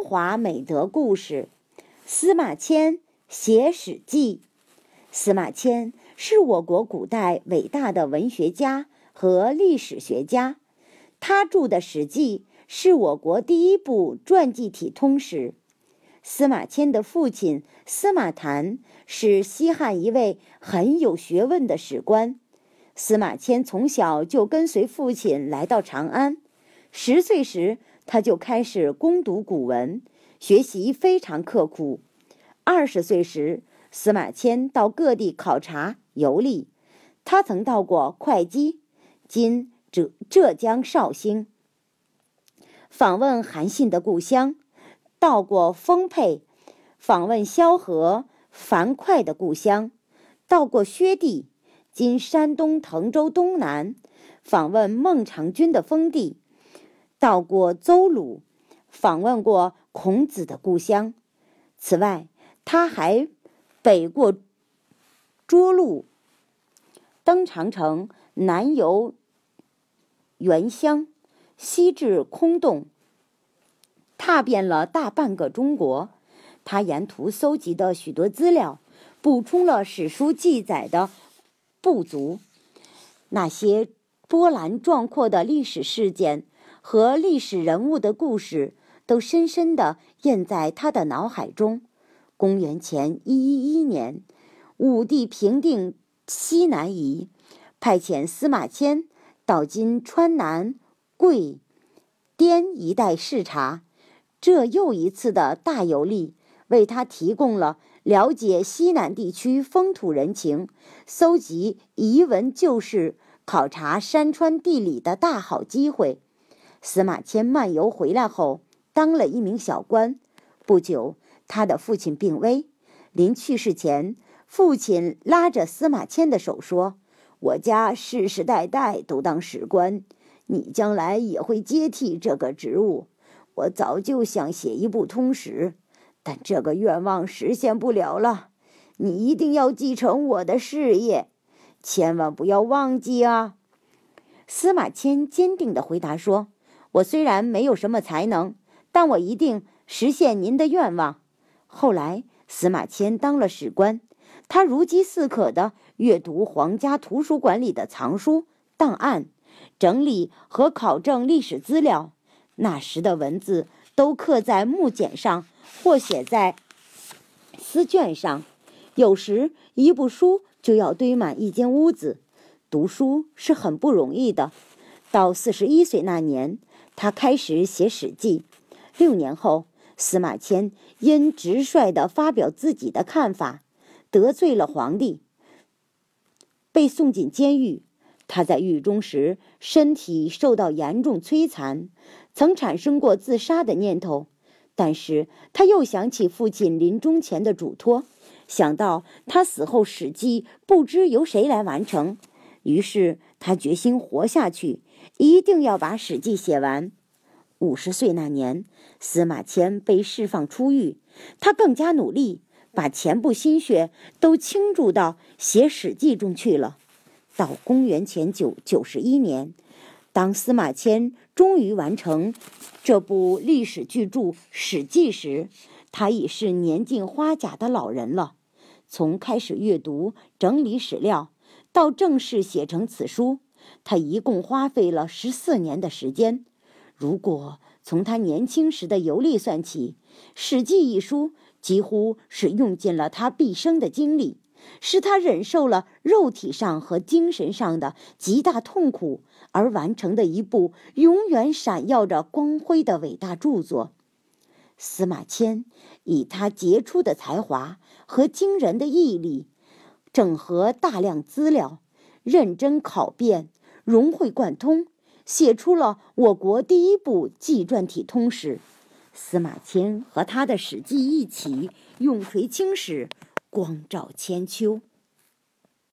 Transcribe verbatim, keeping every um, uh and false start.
华美德故事。司马迁写《史记》。司马迁是我国古代伟大的文学家和历史学家，他著的《史记》是我国第一部传记体通史。司马迁的父亲司马谈是西汉一位很有学问的史官。司马迁从小就跟随父亲来到长安，十岁时他就开始攻读古文，学习非常刻苦。二十岁时，司马迁到各地考察游历，他曾到过会稽（今浙浙江绍兴），访问韩信的故乡；到过丰沛，访问萧何、樊哙的故乡；到过薛地（今山东滕州东南），访问孟尝君的封地；到过邹鲁，访问过孔子的故乡。此外，他还北过涿鹿，登长城，南游原乡，西至空洞，踏遍了大半个中国。他沿途搜集的许多资料，补充了史书记载的不足。那些波澜壮阔的历史事件和历史人物的故事，都深深地印在他的脑海中。公元前一一一年，武帝平定西南夷，派遣司马迁到今川南、贵、滇一带视察。这又一次的大游历，为他提供了了解西南地区风土人情、搜集遗文旧事、考察山川地理的大好机会。司马迁漫游回来后，当了一名小官。不久，他的父亲病危，临去世前，父亲拉着司马迁的手说：“我家世世代代都当史官，你将来也会接替这个职务。我早就想写一部通史，但这个愿望实现不了了。你一定要继承我的事业，千万不要忘记啊！”司马迁坚定地回答说：“我虽然没有什么才能，但我一定实现您的愿望。”后来，司马迁当了史官，他如饥似渴地阅读皇家图书馆里的藏书、档案，整理和考证历史资料。那时的文字都刻在木简上，或写在丝卷上，有时一部书就要堆满一间屋子。读书是很不容易的。到四十一岁那年，他开始写《史记》。六年后，司马迁因直率地发表自己的看法，得罪了皇帝，被送进监狱。他在狱中时，身体受到严重摧残，曾产生过自杀的念头。但是他又想起父亲临终前的嘱托，想到他死后《史记》不知由谁来完成，于是他决心活下去，一定要把《史记》写完。五十岁那年，司马迁被释放出狱，他更加努力，把全部心血都倾注到写《史记》中去了。到公元前九九十一年，当司马迁终于完成这部历史巨著《史记》时，他已是年近花甲的老人了。从开始阅读、整理史料，到正式写成此书，他一共花费了十四年的时间。如果从他年轻时的游历算起，《史记》一书几乎是用尽了他毕生的精力，使他忍受了肉体上和精神上的极大痛苦而完成的一部永远闪耀着光辉的伟大著作。司马迁以他杰出的才华和惊人的毅力，整合大量资料，认真考辨，融会贯通，写出了我国第一部纪传体通史。司马迁和他的《史记》一起永垂青史，光照千秋。